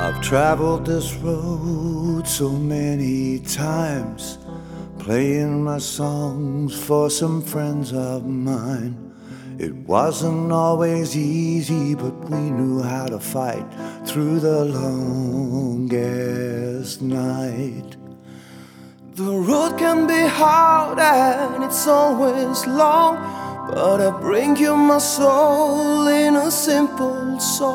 I've traveled this road so many times, playing my songs for some friends of mine. It wasn't always easy, but we knew how to fight through the longest night. The road can be hard and it's always long, but I bring you my soul in a simple song.